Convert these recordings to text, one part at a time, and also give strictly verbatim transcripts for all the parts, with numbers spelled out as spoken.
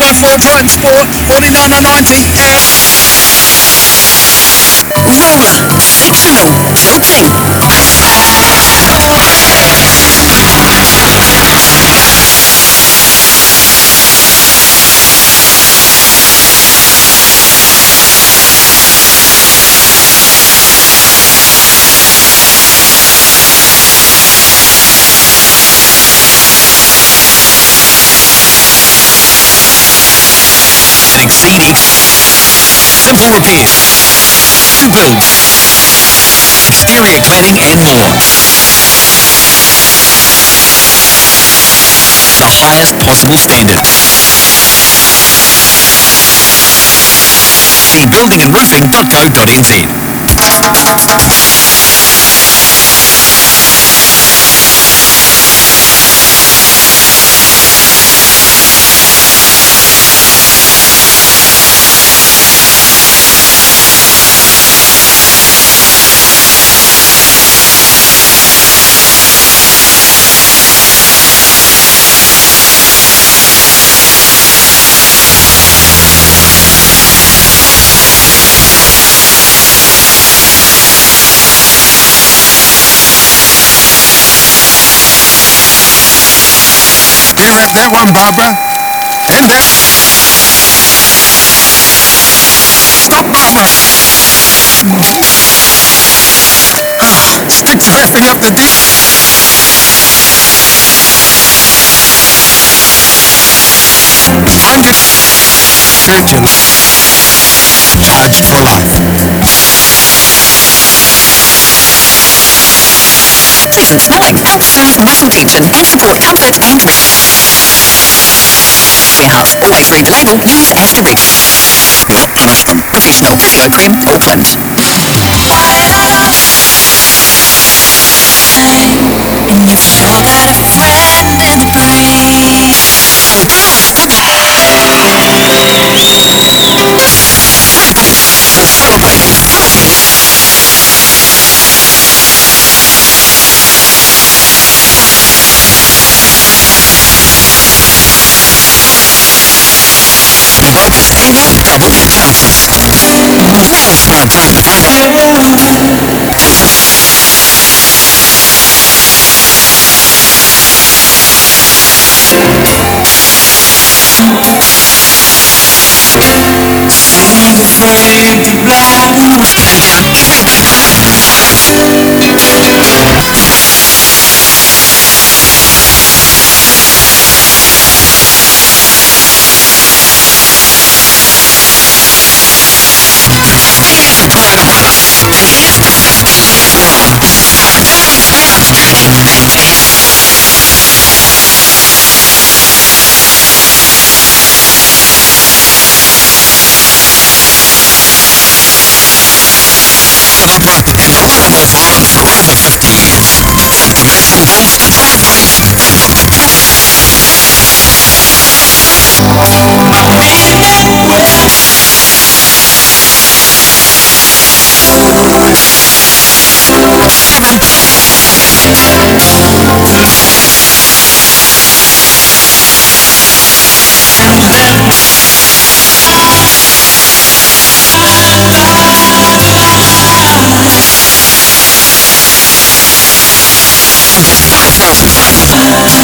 F one Transport, running down the ninety-S. Roller, sectional, joking. Exceeded. Simple repairs. New builds. Exterior cladding and more. The highest possible standards. See building and roofing dot co dot n z. Stare at that one, Barbara. And that. Stop, Barbara. Spit directly up the dish. I'm just searching. Charged for life. Pleasant smoking helps soothe muscle tension and support comfort and rest. Warehouse, always read label, use asterisk. Not products from Professional Physiocrem, Auckland. You've sure got a friend in the breeze. Oh wow, spooky. Freebase for celebrating thirties. Smart drivers and more, double your chances. Now smart driver driver. Jesus. So you're afraid to blow. Yeah, give me that. Here's a Toyota, and here's the fifteen years warranty. Time to tell you your car's journey ends. Good luck and reliable bond for over fifty years. From commercial builds to driveways, we've got the truth. From just five thousand five hundred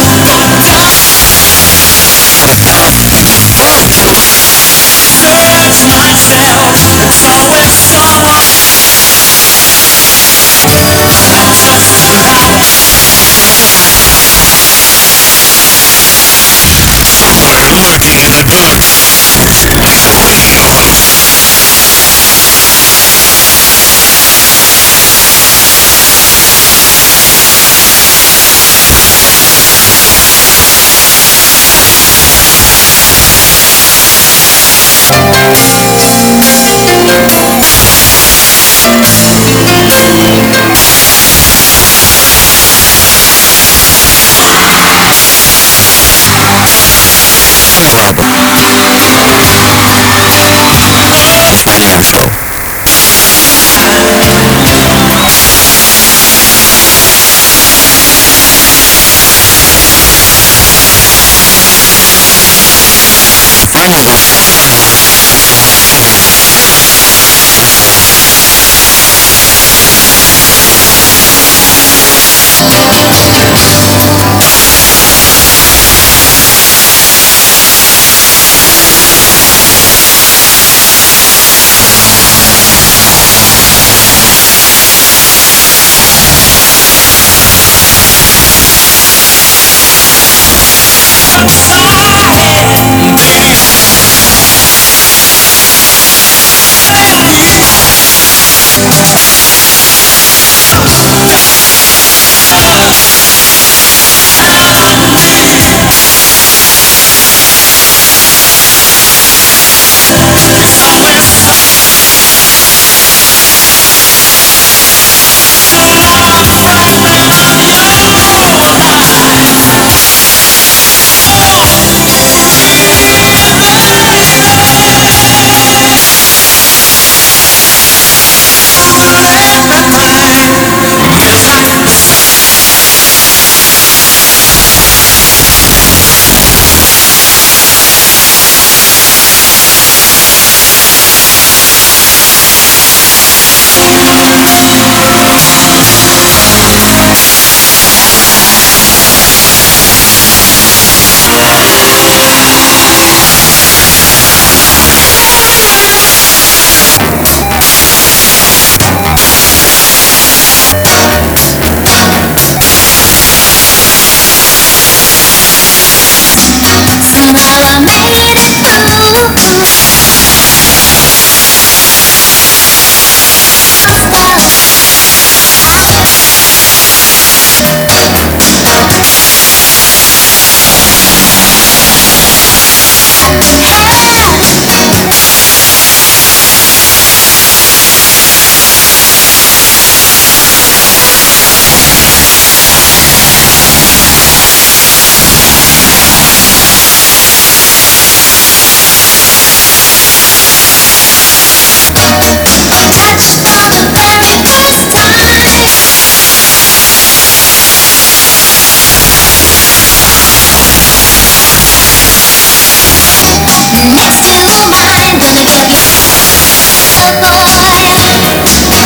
five thousand warranty. Lose myself, so it's gone. Somehow I made it through. Touched for the very first time. And you're still mine. Gonna give you one more.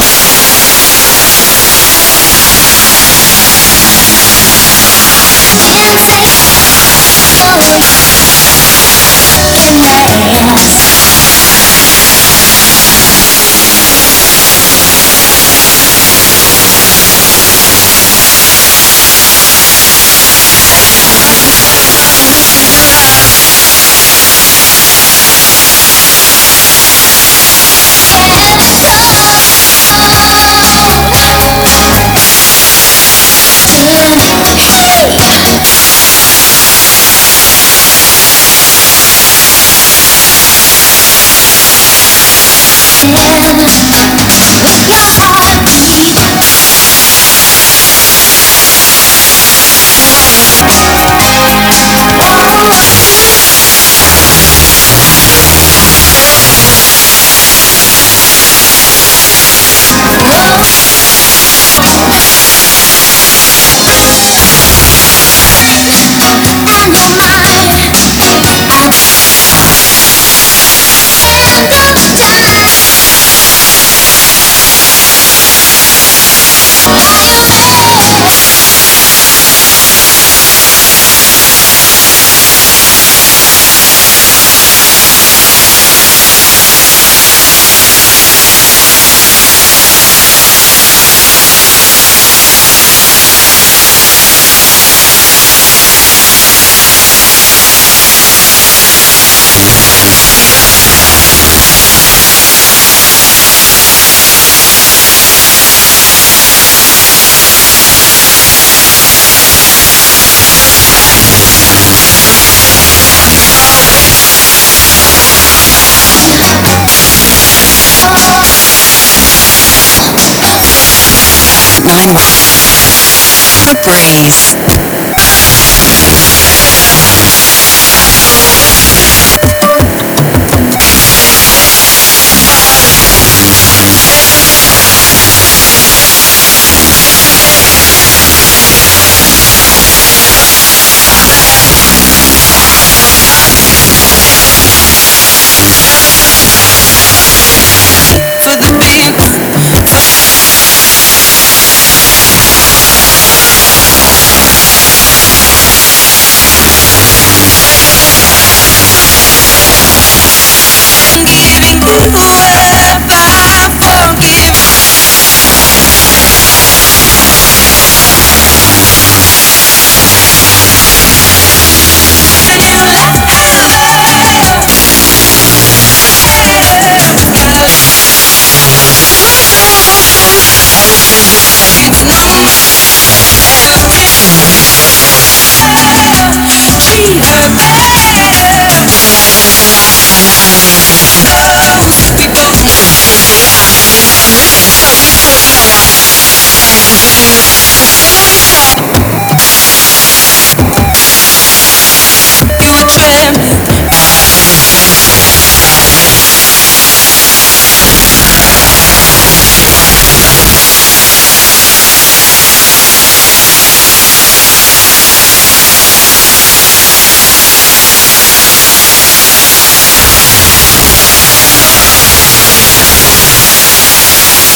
Line one. A breeze.